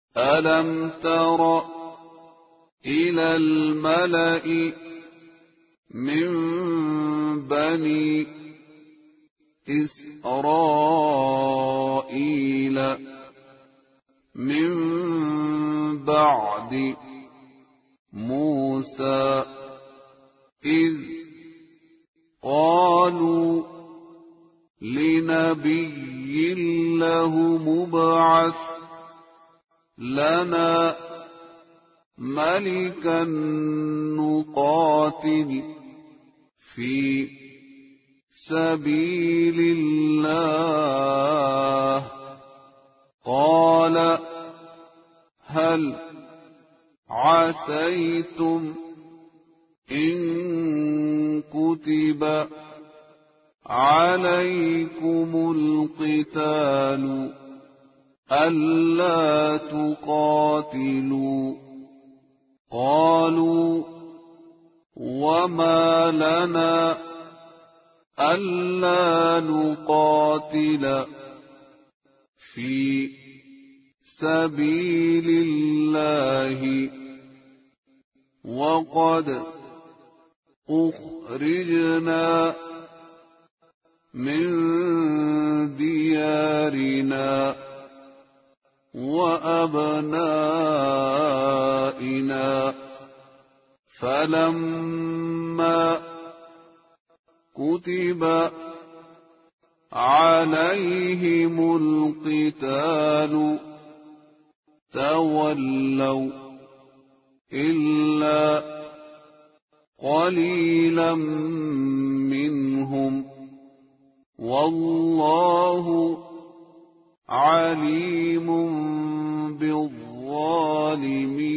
ألم تر إلى الملأ من بني إسرائيل من بعد موسى إذ قالوا لنبي له مبعث لنا ملكا نقاتل في سبيل الله قال هل عسيتم إن كتب عليكم القتال ألا تقاتلوا قالوا وما لنا ألا نقاتل في سبيل الله وقد أخرجنا من ديارنا وأبنائنا فلما كتب عليهم القتال تولوا إلا قليلا منهم والله عليم بالظالمين